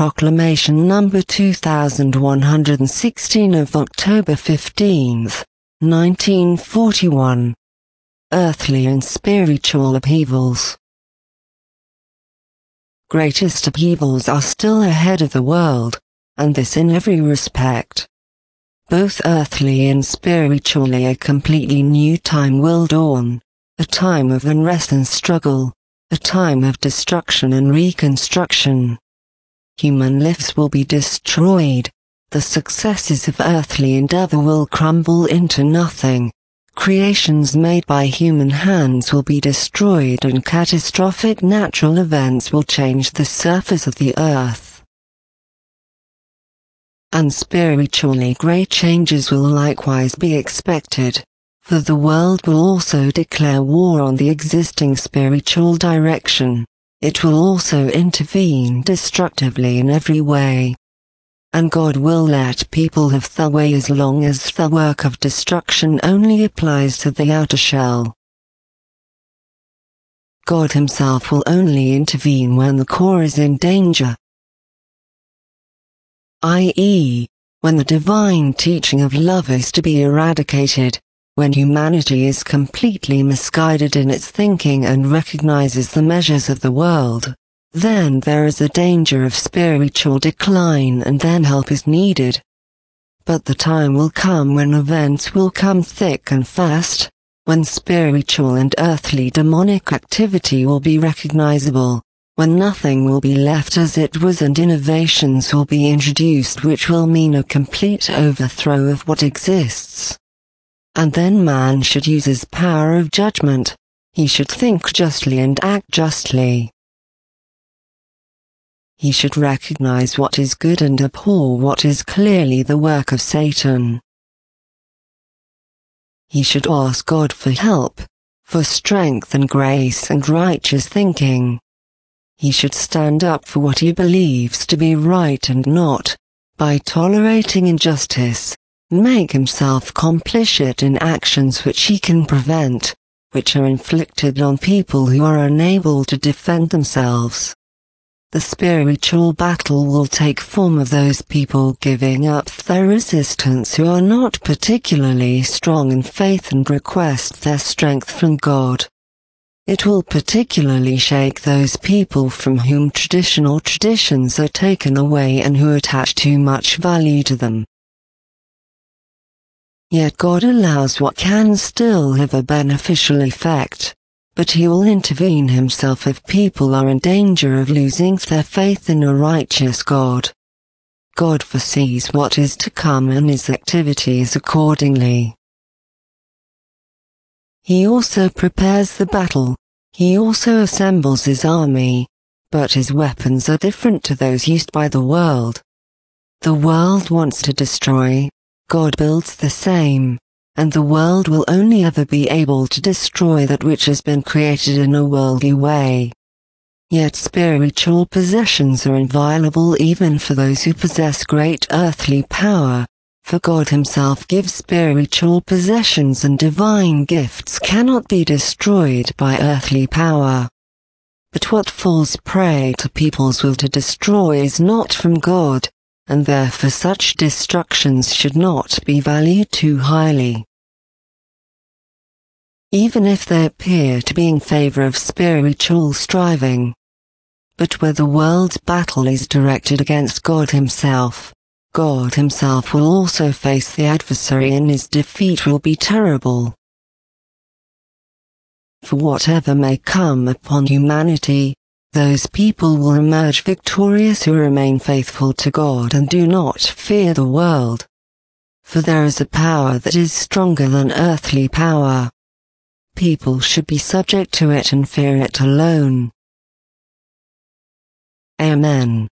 Proclamation number 2116 of October 15, 1941. Earthly and spiritual upheavals. Greatest upheavals are still ahead of the world, and this in every respect. Both earthly and spiritually a completely new time will dawn, a time of unrest and struggle, a time of destruction and reconstruction. Human lives will be destroyed, the successes of earthly endeavor will crumble into nothing, creations made by human hands will be destroyed and catastrophic natural events will change the surface of the earth. And spiritually great changes will likewise be expected, for the world will also declare war on the existing spiritual direction. It will also intervene destructively in every way. And God will let people have their way as long as the work of destruction only applies to the outer shell. God himself will only intervene when the core is in danger, i.e., when the divine teaching of love is to be eradicated, when humanity is completely misguided in its thinking and recognizes the measures of the world, then there is a danger of spiritual decline and then help is needed. But the time will come when events will come thick and fast, when spiritual and earthly demonic activity will be recognizable, when nothing will be left as it was and innovations will be introduced which will mean a complete overthrow of what exists. And then man should use his power of judgment. He should think justly and act justly. He should recognize what is good and abhor what is clearly the work of Satan. He should ask God for help, for strength and grace and righteous thinking. He should stand up for what he believes to be right and not, by tolerating injustice, make himself complicit in actions which he can prevent, which are inflicted on people who are unable to defend themselves. The spiritual battle will take form of those people giving up their resistance who are not particularly strong in faith and request their strength from God. It will particularly shake those people from whom traditional traditions are taken away and who attach too much value to them. Yet God allows what can still have a beneficial effect, but he will intervene himself if people are in danger of losing their faith in a righteous God. God foresees what is to come and his activities accordingly. He also prepares the battle, he also assembles his army, but his weapons are different to those used by the world. The world wants to destroy, God builds the same, and the world will only ever be able to destroy that which has been created in a worldly way. Yet spiritual possessions are inviolable even for those who possess great earthly power, for God himself gives spiritual possessions and divine gifts cannot be destroyed by earthly power. But what falls prey to people's will to destroy is not from God, and therefore such destructions should not be valued too highly. Even if they appear to be in favor of spiritual striving. But where the world's battle is directed against God himself will also face the adversary and his defeat will be terrible. For whatever may come upon humanity, those people will emerge victorious who remain faithful to God and do not fear the world. For there is a power that is stronger than earthly power. People should be subject to it and fear it alone. Amen.